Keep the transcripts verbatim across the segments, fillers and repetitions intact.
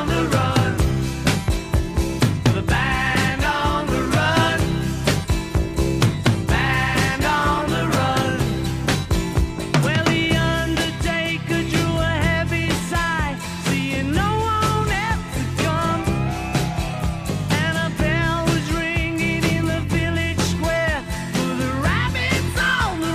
the run. The band on the run. Band on the run. Well, the undertaker drew a heavy sigh, seeing no one else had come. And a bell was ringing in the village square for the rabbits on the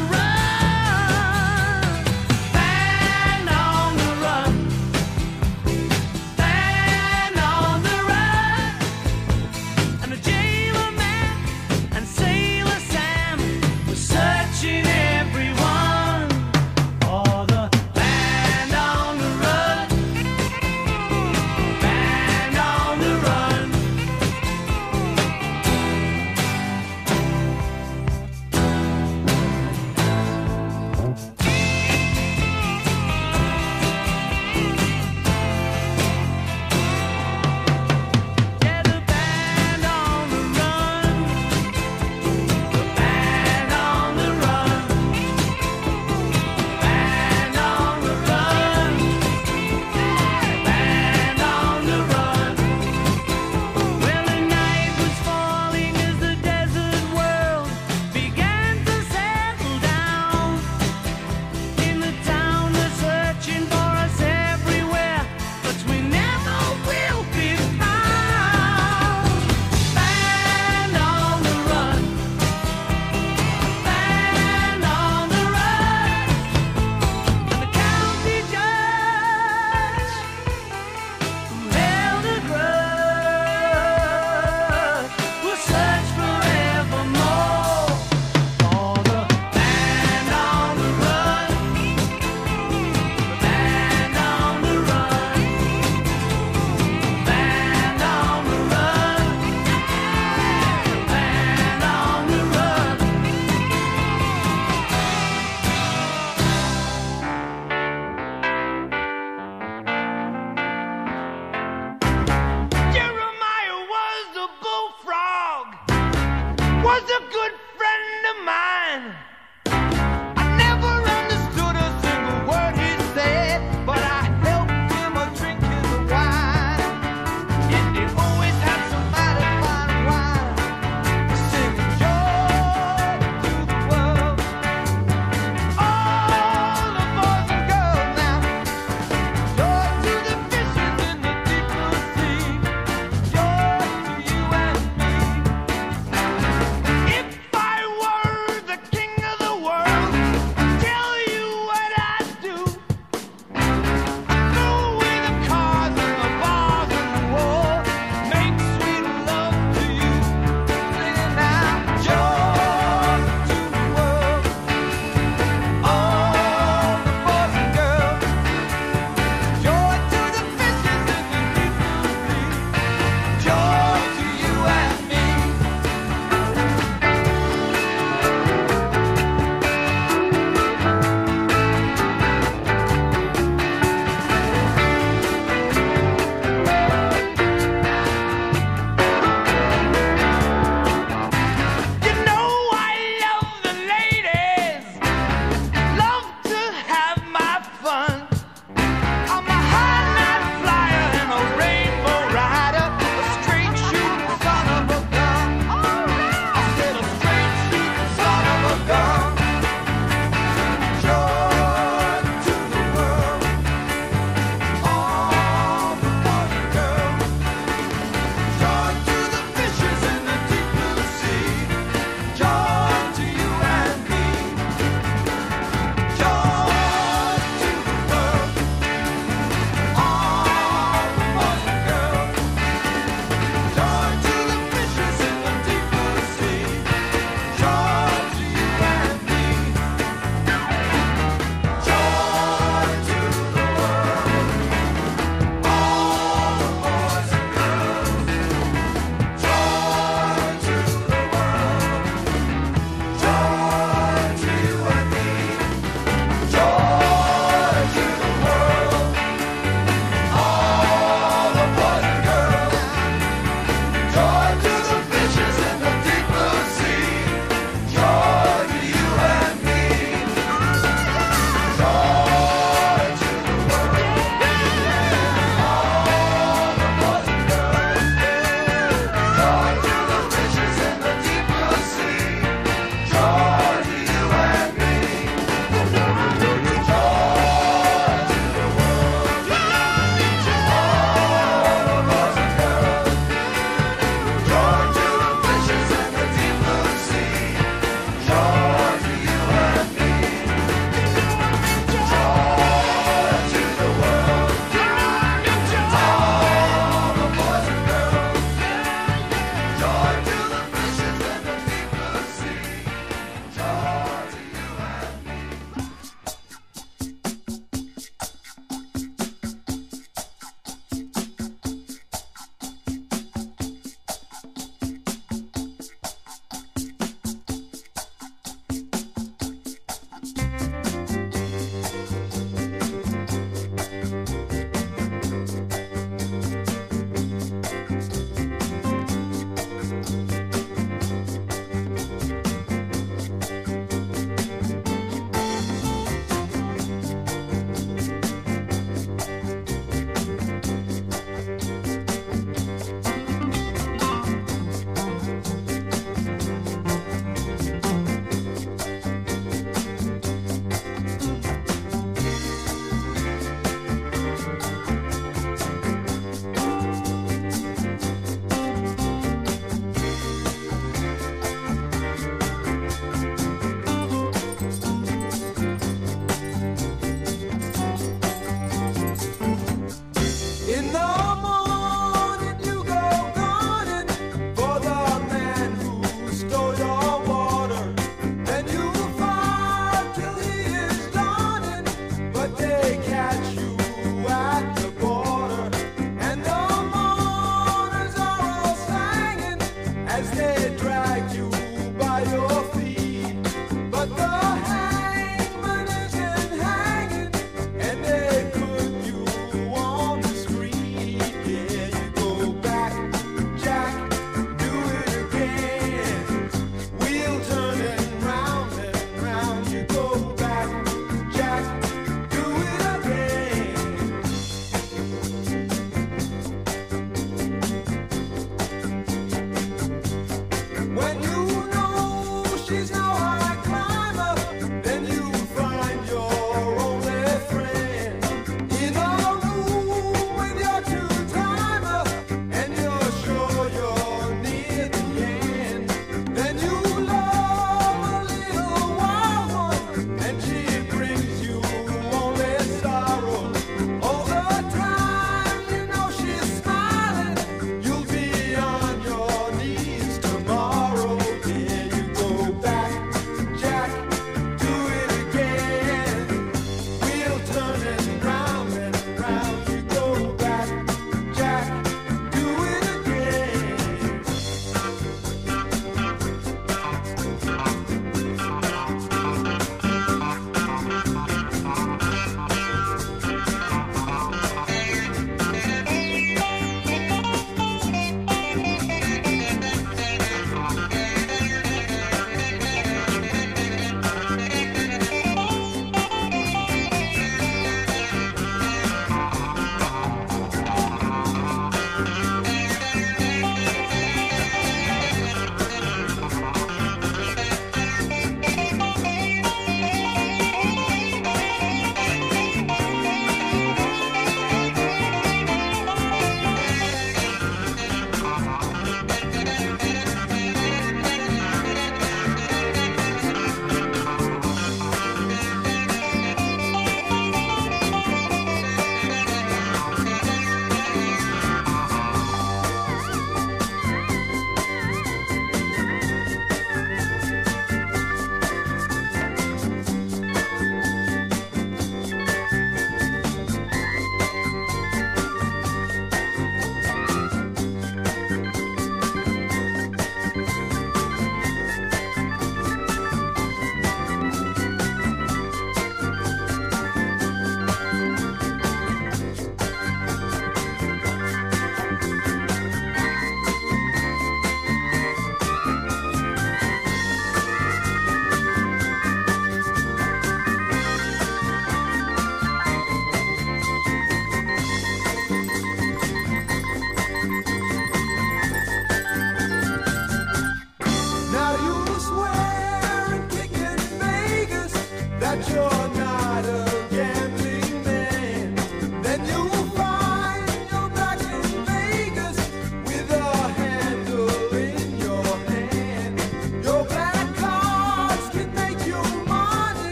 run. Band on the run. Band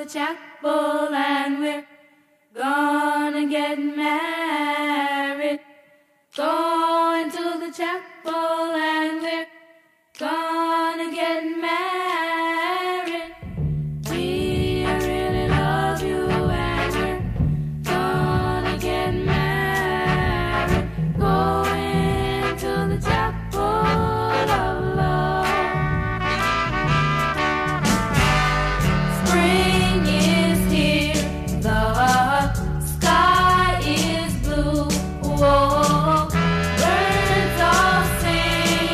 chapel and we're gonna get married. Going to the chapel and we're gonna get married. We really love you and we're gonna get married. Going to the chapel of love. Spring is here, the sky is blue. Whoa, birds are singing.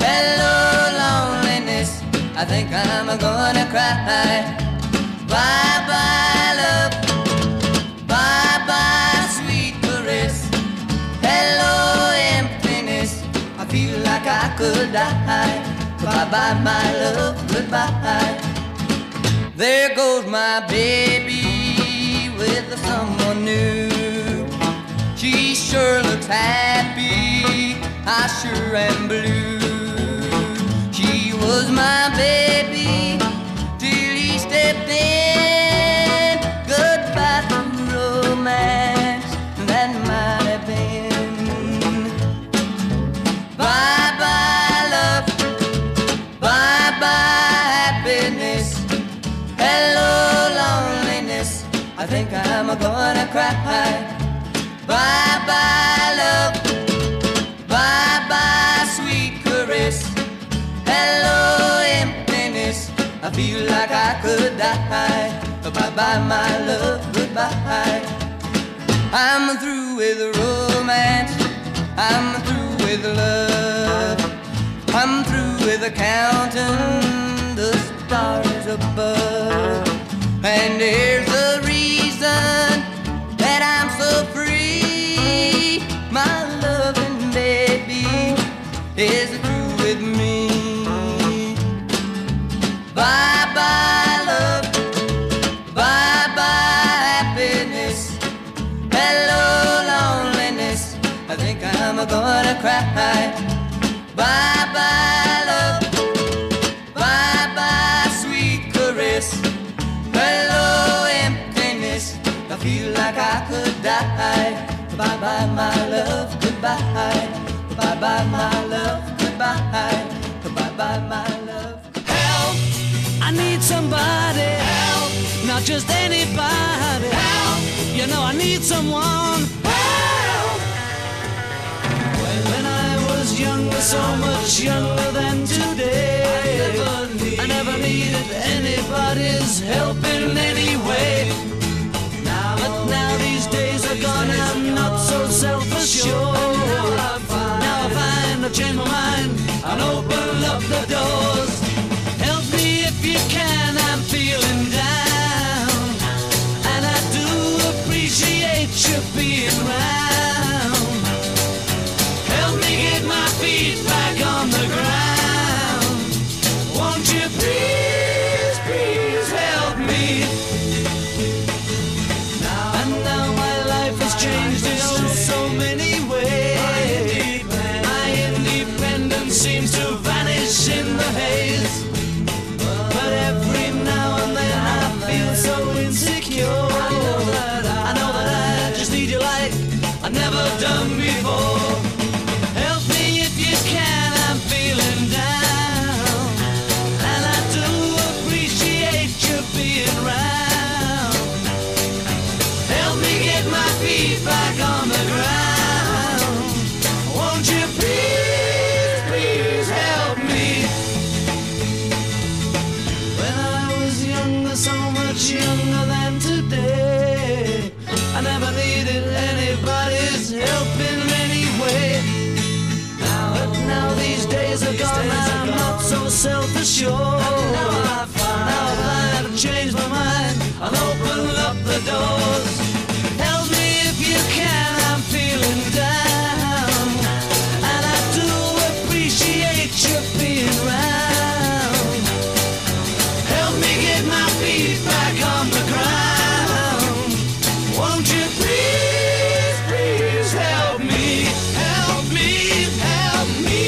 Hello, loneliness, I think I'm gonna cry. Bye-bye, love, bye-bye, sweet caress. Hello, emptiness, I feel like I could die. Bye-bye, my love, goodbye. There goes my baby with someone new. She sure looks happy, I sure am blue. She was my baby till he stepped in. Goodbye to romance, that might have been. Bye-bye, love, bye-bye, happiness. Hello, loneliness, I think I'm gonna cry. Bye-bye, love, bye-bye, sweet caress. Hello, emptiness, I feel like I could die. Bye-bye, my love, goodbye. I'm through with romance, I'm through with love. I'm through with counting the stars above. And here's the reason that I'm so free. My loving baby is through with me. Bye-bye, love, bye-bye, happiness. Hello, loneliness, I think I'm gonna cry. Bye-bye, love, bye-bye, sweet caress. Hello, emptiness, I feel like I could die. Bye-bye, my love, goodbye. Bye-bye, my love, goodbye. Bye-bye, my love. Help! I need somebody. Help! Not just anybody. Help! You know I need someone. Help! When I was younger, so much younger than today, I never, need, I never needed anybody's help in any way. Now, but now these days are gone, I'm not so self-assured. Now I find, now I find I've changed my mind and open up the doors. Help me if you can, I'm feeling down, and I do appreciate you being round. Help me get my feet back on the ground. Won't you please, please help me? And now my life has changed in oh so many ways. My independence seems to vanish in the haze. But every now and then I feel so insecure. I know that I, I, know that I just need you like I've never done before. Help me if you can, I'm feeling down, and I do appreciate you being round. Help me get my feet back on the ground. Won't you please, please help me? When I was younger, so much younger than today, I never needed anybody's help in any way. Now, but now these days are gone, I'm not so self-assured. Now I find, now I find I've changed my mind, I'll open up the doors. Help me if you can, I'm feeling down, and I do appreciate you being round. Help me get my feet back on the ground. Won't you please, please help me? Help me, help me.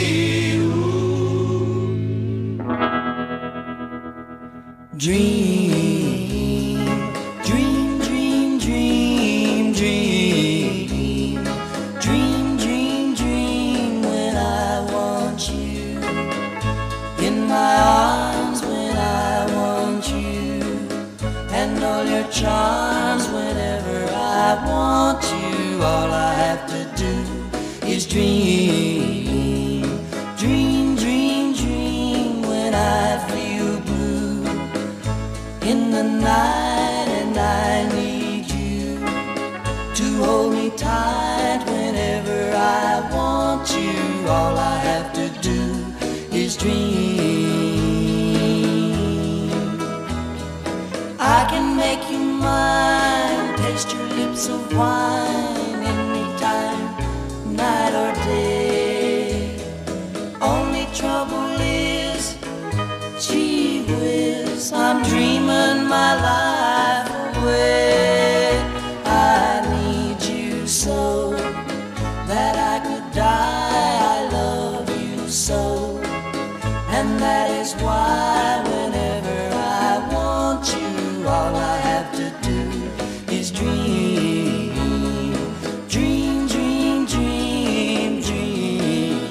Dream, dream, dream, dream, dream. Dream, dream, dream when I want you in my arms, when I want you, and all your charms whenever I want you. All I have to do is dream, dream, dream, dream when I feel blue in the night, and I need you to hold me tight whenever I want you. All I have to do his dream. I can make you mine, taste your lips of wine anytime, night or day. Only trouble is, gee whiz, I'm dreaming my life away. I need you so that I could die. I love you so, and that is why whenever I want you, all I have to do is dream, dream, dream, dream, dream.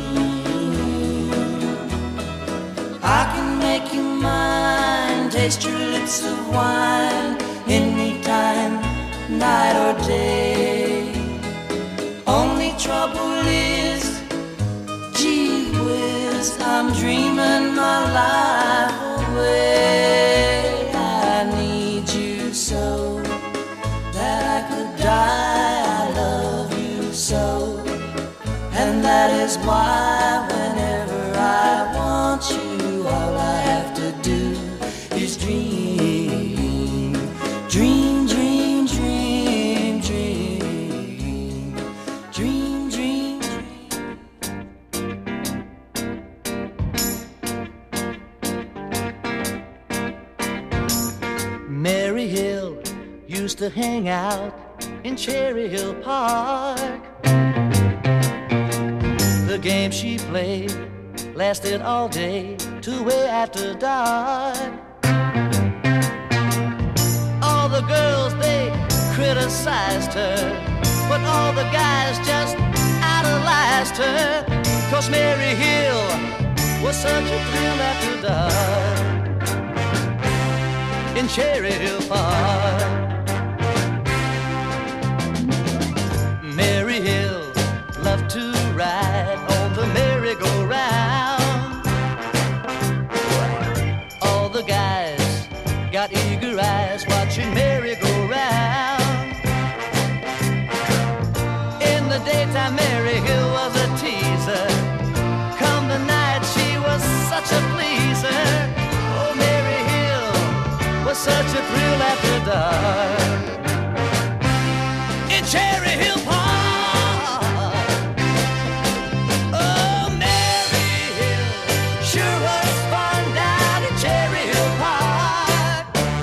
I can make you mine, taste your lips of wine anytime, night or day. Only trouble is, gee whiz, I'm dreaming my life away. I need you so that I could die. I love you so, and that is why whenever I want you, all I have to do is dream, dream, dream, dream, dream, dream, dream, dream. Mary Hill used to hang out in Cherry Hill Park. The game she played lasted all day till way after dark. All the girls, they criticized her, but all the guys just idolized her, 'cause Mary Hill was such a thrill after dark in Cherry Hill Park. Mary Hill loved to ride on the merry-go-round. All the guys got eager eyes watching Mary go round. In the daytime, Mary Hill was a teaser. Come the night, she was such a pleaser. Oh, Mary Hill was such a thrill after dark in Cherry Hill Park. Oh, Mary Hill sure was fun down in Cherry Hill Park,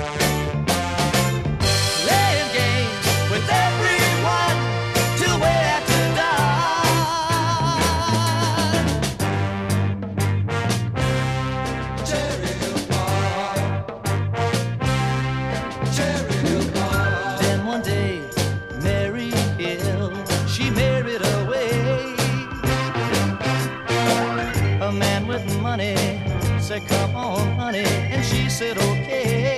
playing games with everyone till way after dark. Cherry Hill Park, Cherry Hill Park. Then one day, Mary Hill, she married away. A man with money said, "Come on, honey," and she said, "Okay."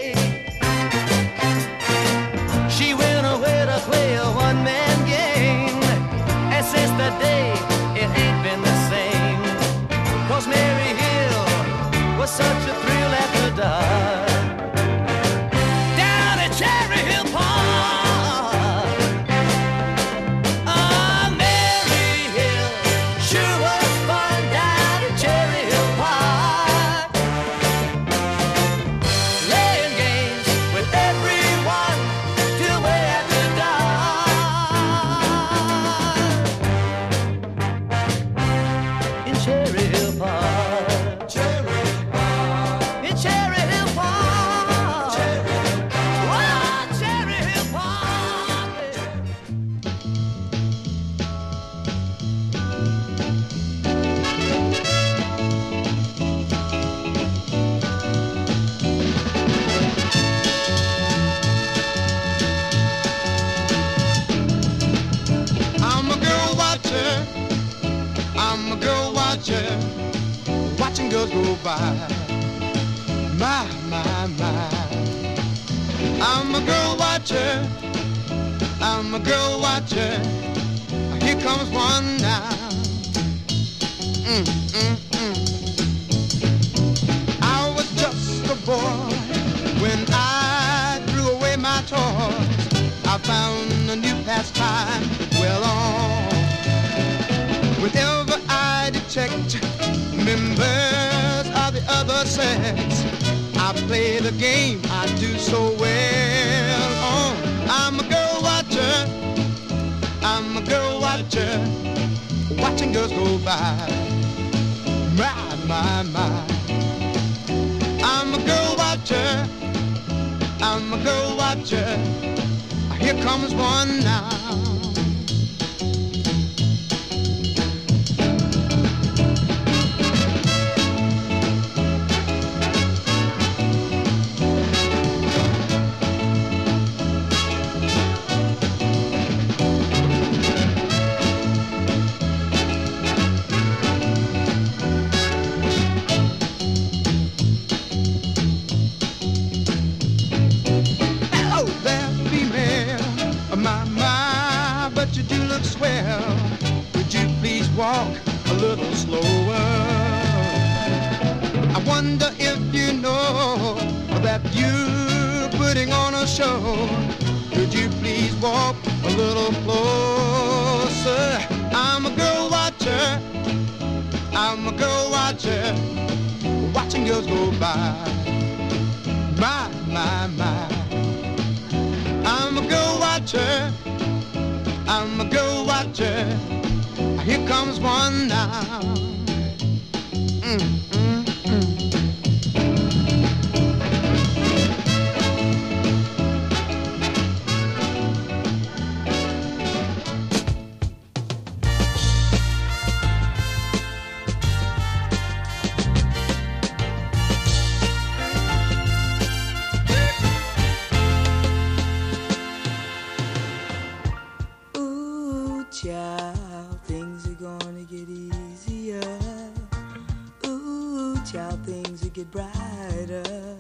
She went away to play a one-man game, and since that day, it ain't been the same, 'cause Mary Hill was such a thrill after dark down at Cherry Hill Park. Ah, Mary Hill sure was fun down at Cherry Hill Park, playing games with everyone till way after dark in Cherry Hill Park. Cherry Hill Park. In Cherry Hill Park. Cherry Hill Park. Oh, Cherry Hill Park. I'm a girl watcher, I'm a girl watcher, watching girls go by. My, my, my. I'm a girl watcher, I'm a girl watcher. Here comes one now. Mm, mm, mm. I was just a boy when I threw away my toys. I found a new pastime well on. Whenever I detect members sex. I play the game, I do so well. Oh, I'm a girl watcher, I'm a girl watcher, watching girls go by. My, my, my. I'm a girl watcher, I'm a girl watcher. Here comes one now. Walk a little slower. I wonder if you know that you're putting on a show. Could you please walk a little closer? I'm a girl watcher, I'm a girl watcher, watching girls go by. My, my, my. I'm a girl watcher, I'm a girl watcher. Here comes one now. Mm, mm, mm. Ooh, child, things are gonna get easier. Ooh, child, things will get brighter.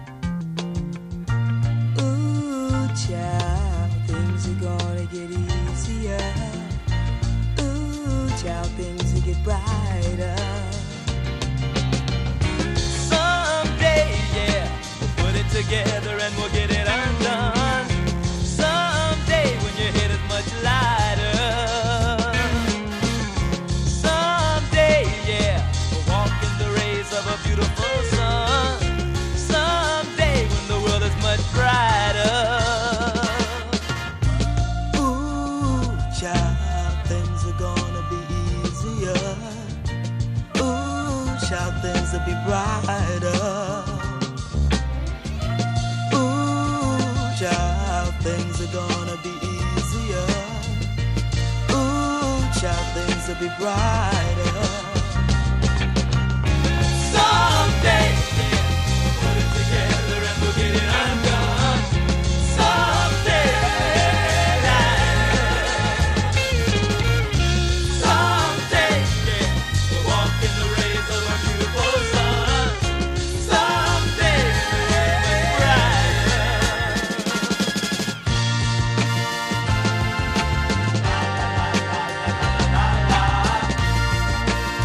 Ooh, child, things are gonna get easier. Ooh, child, things will get brighter. Someday, yeah, we'll put it together and we'll get it undone. Someday when your head is much lighter. Someday, yeah, we'll walk in the rays of a beautiful sun. Someday when the world is much brighter. Ooh, child, things are gonna be easier. Ooh, child, things will be brighter. Ooh, child, things are gonna be easier. Ooh, child, things will be brighter. Someday, yeah, put it together and we'll get it undone. Someday, someday, yeah, we'll walk in the rays of a beautiful sun. Someday, brighter.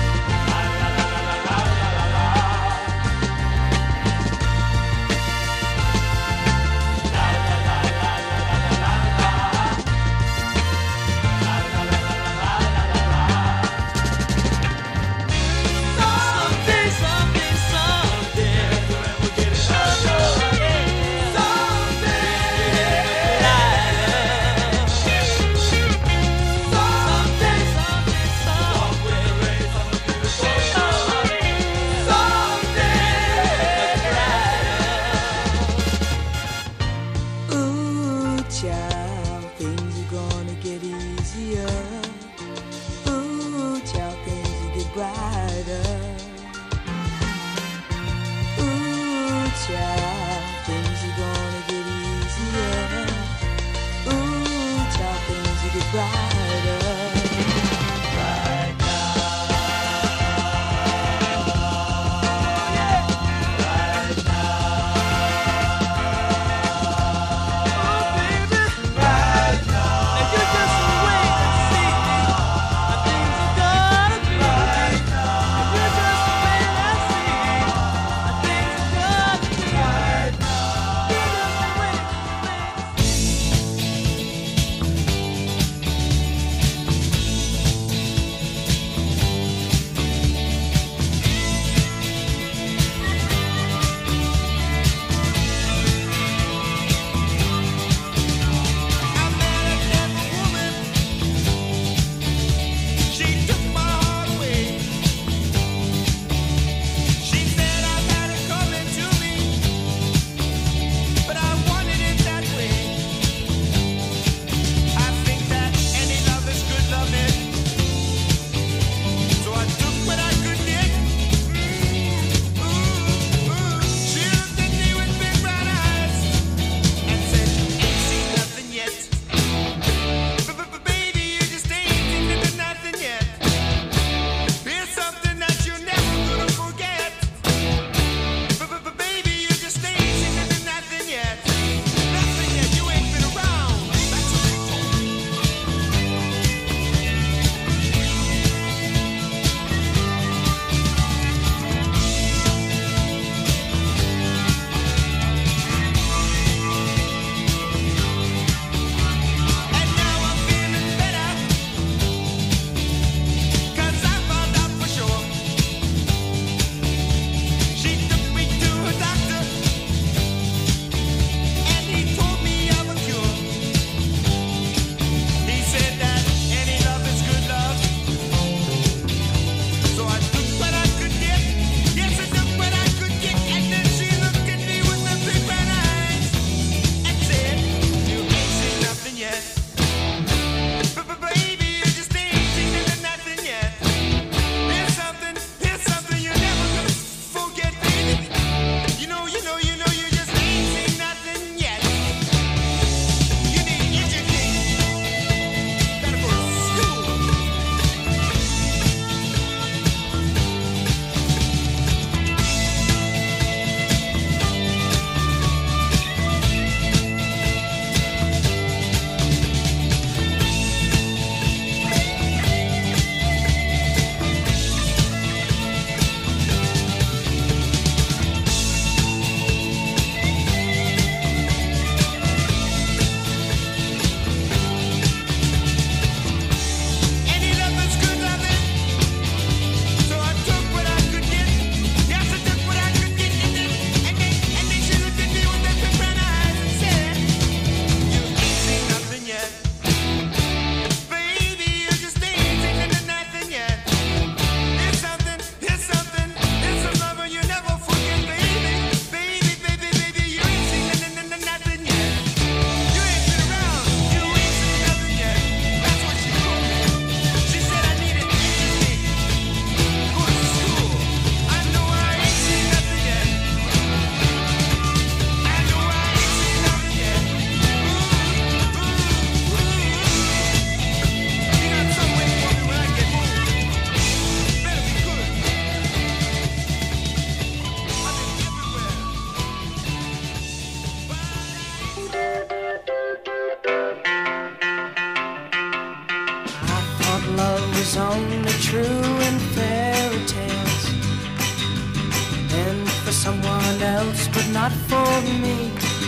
else, but not for me.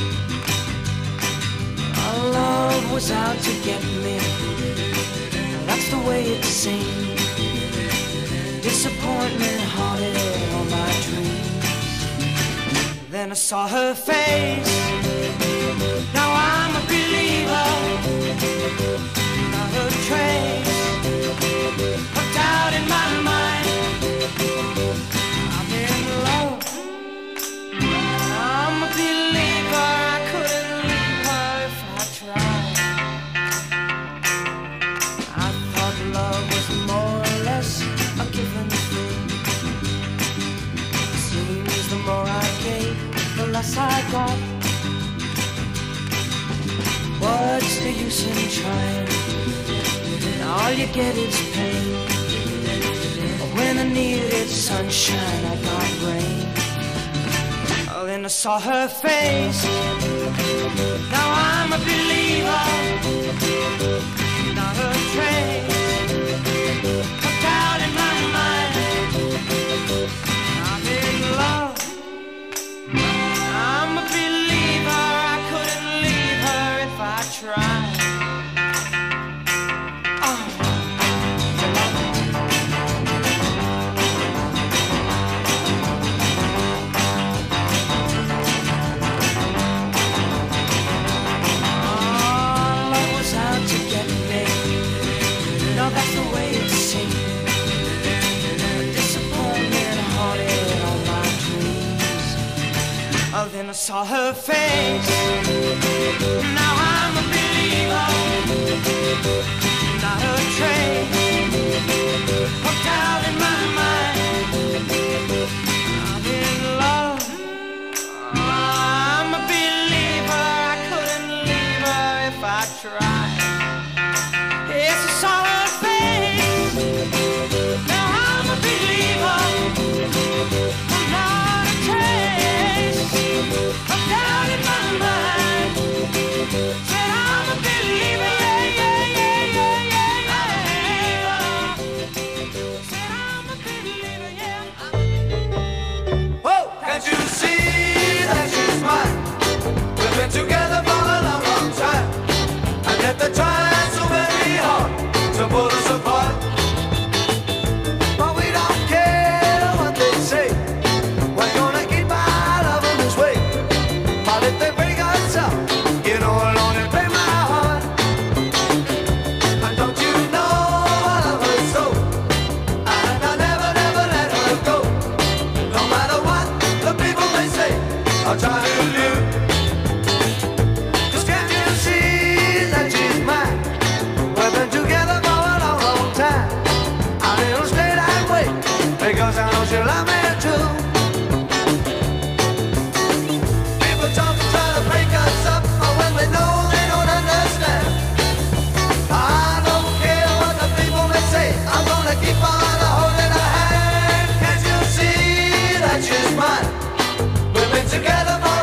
Our love was out to get me. That's the way it seemed. Disappointment haunted all my dreams. Then I saw her face. Now I'm a believer. Not a trace of doubt in my mind. I'm in love. I'm a believer. I couldn't leave her if I tried. I thought love was more or less a given thing. Seems the more I gave, the less I got. What's the use in trying? All you get is pain. When I needed sunshine, I got rain. Oh, then I saw her face. Now I'm a believer. Not a trace of doubt in my mind. I'm in love. I'm a believer. I couldn't leave her if I tried. That's the way it seemed. Disappointment haunted all my dreams. Oh, then I saw her face. Now I'm a believer. Not a trace of doubt in my mind. I'm in love. I'm a believer. I couldn't leave her if I tried. Yes, I saw her. Now I'm a believer. I'm not a trace of doubt in my mind. Said I'm a believer, yeah, yeah, yeah, yeah, yeah, yeah. Said I'm a believer, yeah. Oh, can't you see that she's mine? We've been together for a long, long time, and yet they're trying so very hard to pull us apart. But we don't care what they say. We're gonna keep our love in this way. But if they break us up, you know I'll only break my heart. And don't you know I love her so? And I'll never, never let her go. No matter what the people may say, I'll try to live. 'Cause can't you see that she's mine? We've been together for a long, long time, and it'll stay that way, because I know she'll love me too. People talk and try to break us up, but when we know they don't understand. I don't care what the people may say, I'm gonna keep on holding her hand. Can't you see that she's mine? We've been together for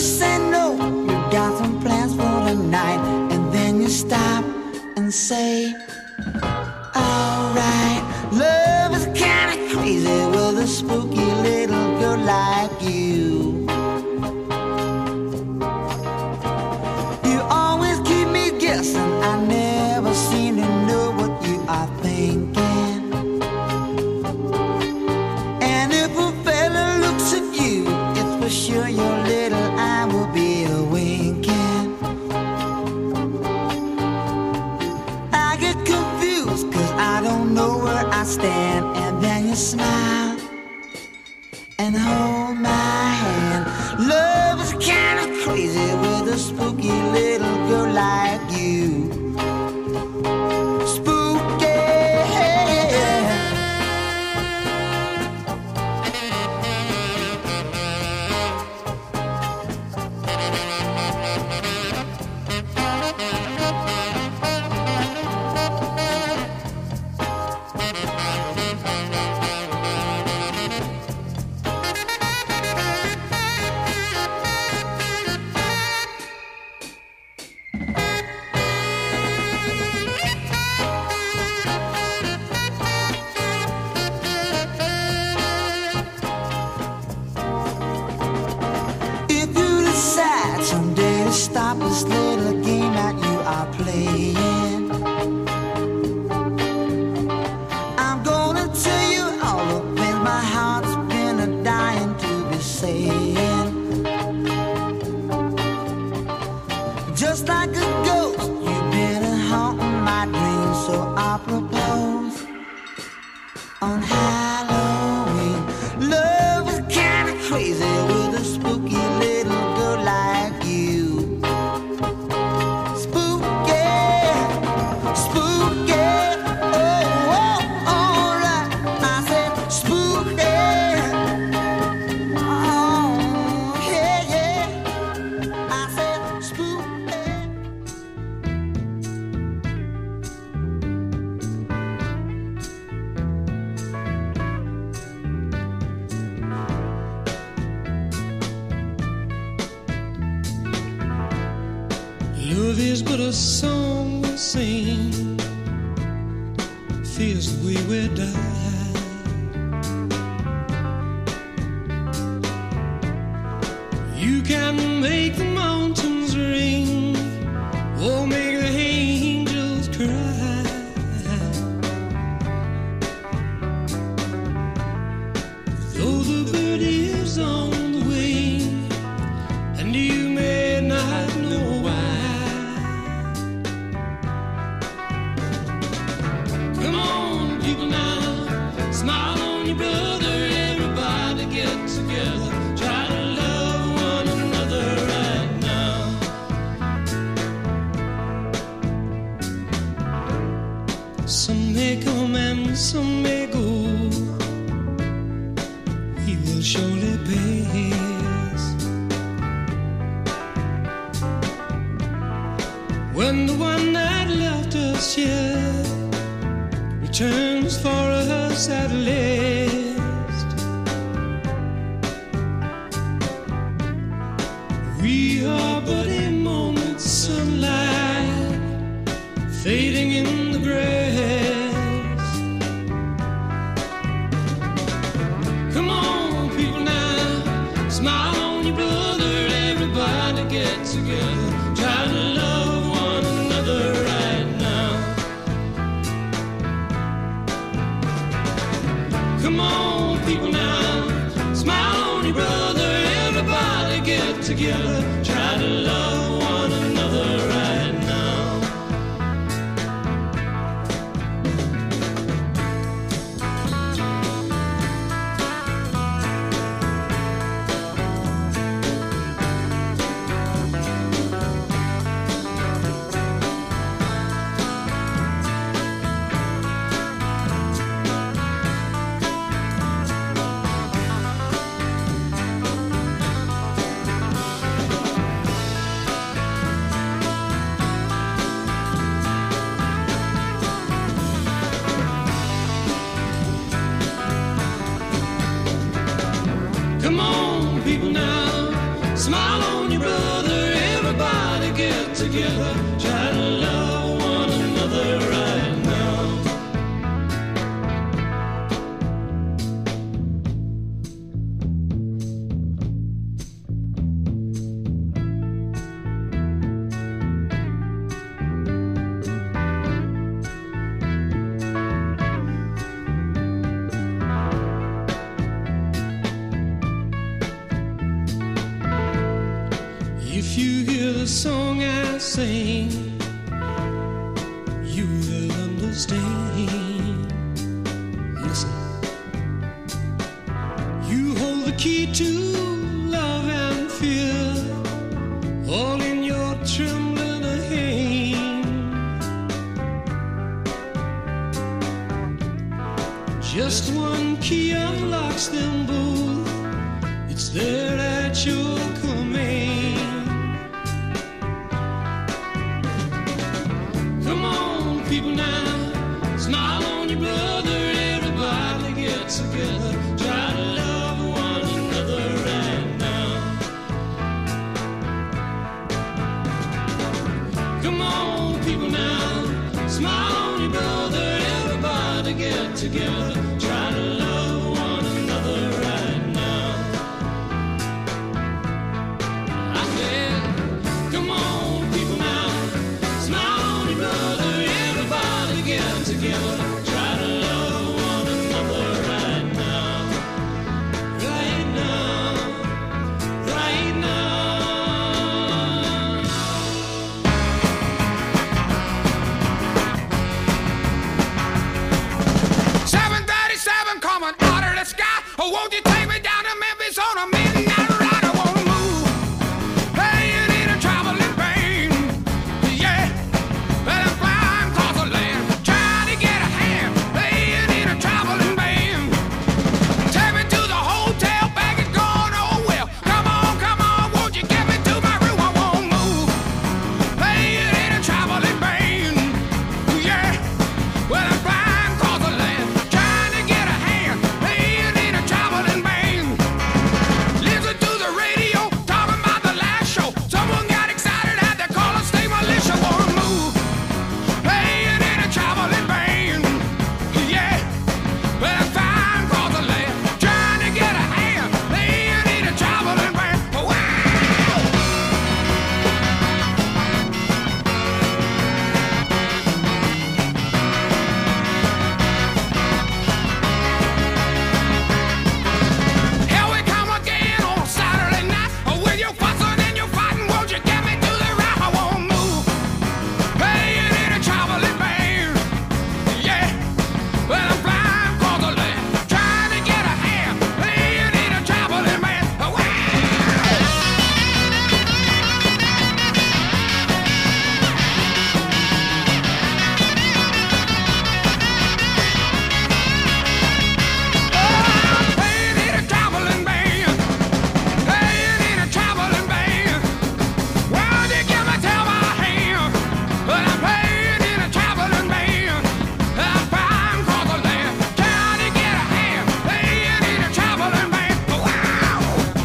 say no, you got some plans for the night, and then you stop and say, alright, love is kinda crazy with a spooky little girl like you. You always keep me guessing, I never seem to know what you are thinking. And if a fella looks at you, it's for sure your little eye will be a winking. I get confused cause I don't know where I stand, and then you smile and hold my hand. Love is kinda crazy with a spooky little girl like you. Spooky. If you decide someday to stop this little game that you are playing, I'm gonna tell you all the things my heart's been a dying to be saying. Just like a ghost, you've been haunting my dreams, so I propose on Halloween. Love is kinda crazy with a spooky little girl like you. Spooky, spooky, oh, oh, alright. I said spooky, oh, yeah, yeah. I said spooky. Love is but a song we sing, feels the way we die. You can make the mountains ring, or make the angels cry. Though the bird is on the wing, and you may not know why. Come on, people now, smile on your brother. Everybody get together, try to love one another right now. Some may come and some may go, we will surely pass. When the one that left us here returns for us at last, we are but a moment's sunlight fading in the grass. Come on, people now, smile on your brother. Everybody get together, try to love one another right now. Come on, people now, smile on your brother. Everybody get together, try to love one another right now. together, try to love one another right now. If you hear the song I sing, you will understand. Listen. You hold the key to love and fear, all in your trembling hand. Just one key unlocks them both. It's there at your command. Come on, people now, smile on your brother. Everybody get together, try to love one another right now. Come on, people now, smile on your brother. Everybody get together, try to love one another right now. I said, come on, people now, smile on your brother. Everybody get together, try to love one another right now. Right now, right now. seven thirty-seven coming out of the sky. Oh, won't you take me down to Memphis on a midnight ride? I won't move, playing in a traveling pain. Yeah, but I'm flying across the land, trying to get a hand, playing in a traveling band. Take me to the hotel, bag is gone, oh well. Come on, come on, won't you get me to my room? I won't move, playing in a traveling band. Yeah, well I'm flying across the land, trying to get a hand, playing in a traveling band. Listen to the radio, talking about the last show. Someone got excited, had to call a state militia. Won't move, playing in a traveling band. Yeah, well I'm flying across the land, trying to get a hand, playing in a traveling band. Wow! Here we come again on a Saturday night. Oh, with your fussing and your fighting, won't you get me to the right? I won't move, playing in a traveling band. Yeah, well I'm flying across the land, trying to get a hand, playing in a traveling band. Wow! Playing in a traveling band, playing in a traveling band. Well, you give me tell my hand, but I'm playing in a traveling band. I'm flying across the land, trying to get a hand, playing in a traveling band. Wow!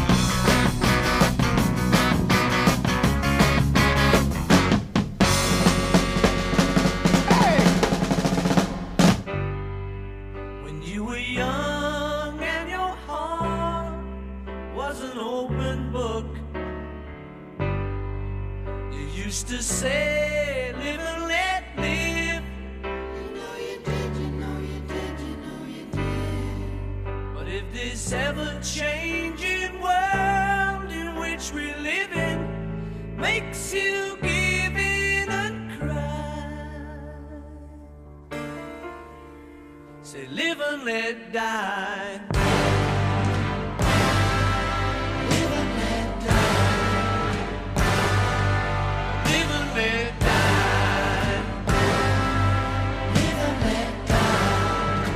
When you were young and your heart was an open book, you used to say, live and let live. You know you did, you know you did, you know you did. But if this ever-changing world in which we live in makes you give in and cry, say live and let die. Live and let die. Live and let die. Live and let die.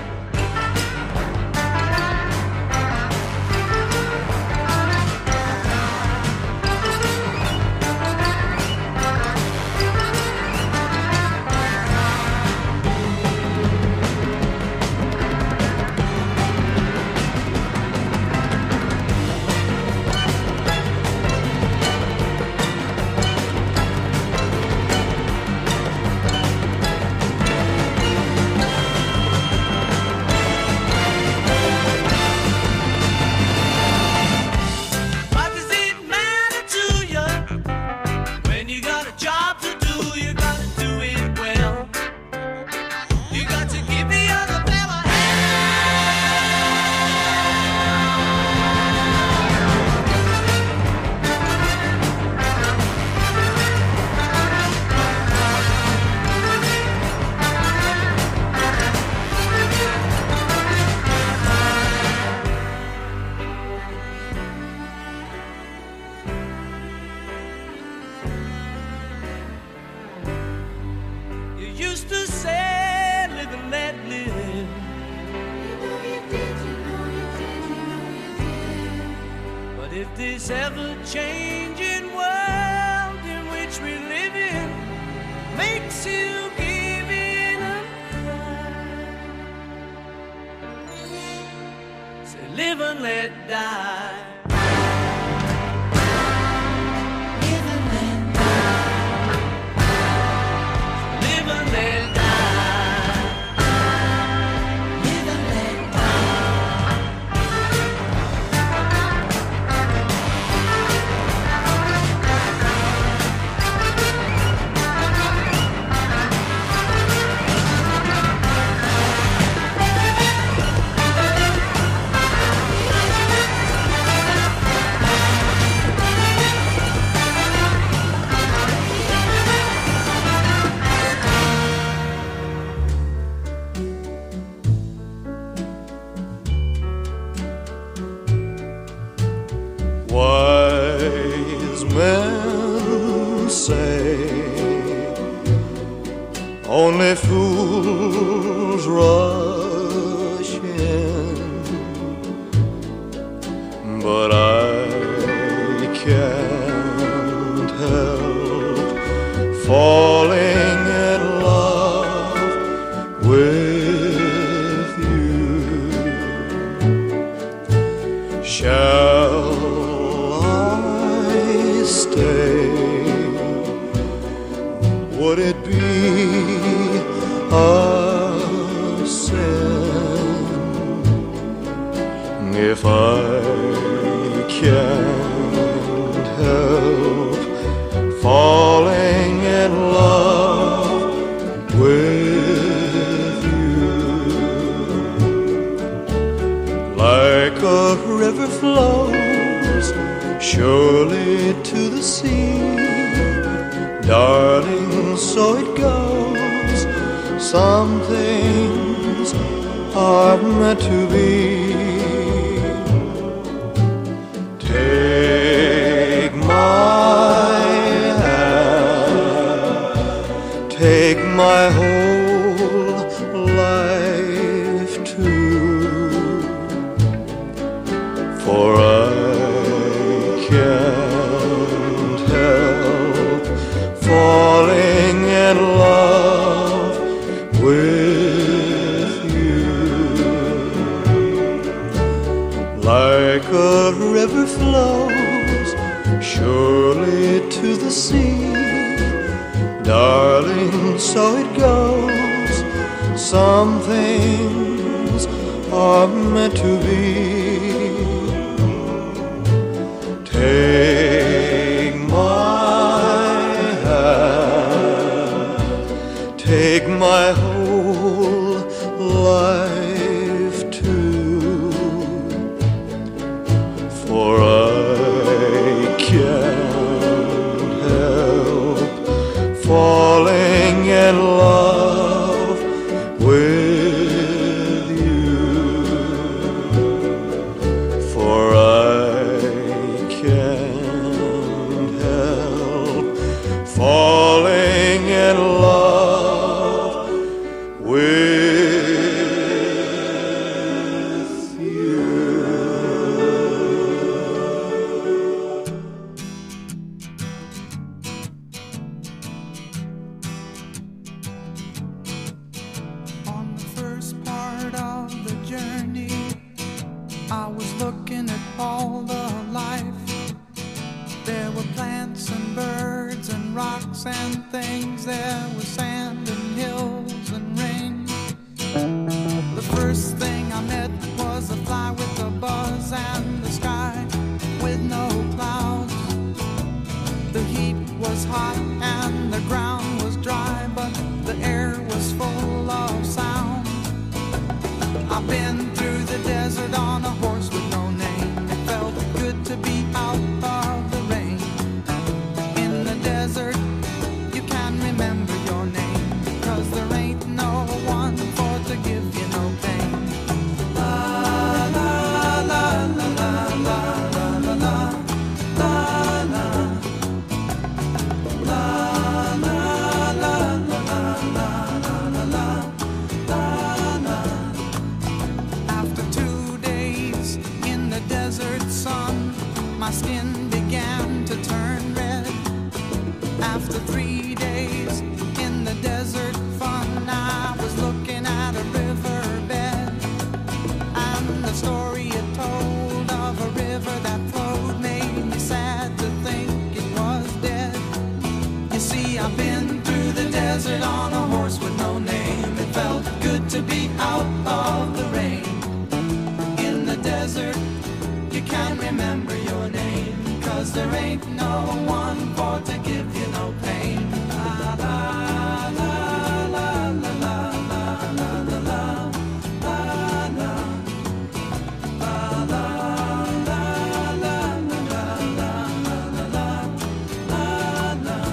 this ever-changing world in which we live in makes you give it a try. Say, live and let die. Live and let die. Live and let die. Live and let Wise men say only fools rush in, but I can't help falling in love with you. Shall stay? Would it be a sin if I can't help falling in love with you? Like a river flows surely to the sea, darling, so it goes. Some things are meant to be. Take my hand, take my whole life too, for I can't help falling in love with you. Like a river flows surely to the sea, darling, so it goes. Some things are meant to be. Take my hand, take my whole life too, for I can't help falling in love with you, for I can't help falling in love with you. On the first part of the journey, I was looking at all the life. There were plants and birds and rocks and things. There was sand and hills and rain. The first thing I met was a fly with a buzz and the sky with no clouds. The heat was hot and the ground was dry, but the air was full of sound. I've been through the desert on a horse with no name. It felt good to be out of the rain. In the desert, you can remember your name, 'cause there ain't no one for to give you no pain. La la la la la la la la la la la la la la la la la la la. After three days in the desert fun, I was looking at a riverbed, and the story it told of a river that flowed made me sad to think it was dead. You see, I've been through the desert on a horse with no name. It felt good to be out of the rain. In the desert, you can't remember your name, 'cause there ain't no one for to give you no pain. La la la la la la la la la la la la la la la la la la.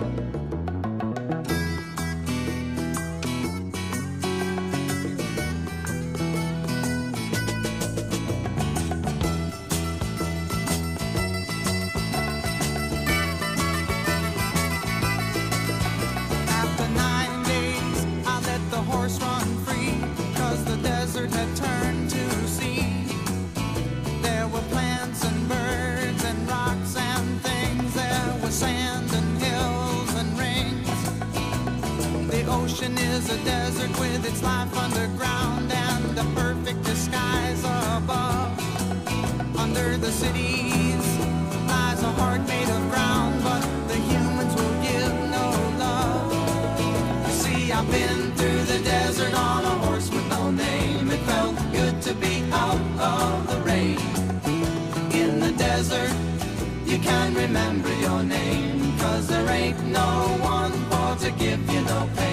After nine days, I let the horse run free, 'cause the desert had turned to sea. There were plants and birds and rocks and things. There was sand and hills and rings. The ocean is a desert with its life underground and a perfect disguise above. Under the cities lies a heart made of ground, but the humans will give no love. You see, I've been through the desert on a horse with no name. It felt good to be out of the rain. In the desert, you can't remember your name, 'cause there ain't no one for to give you no pain.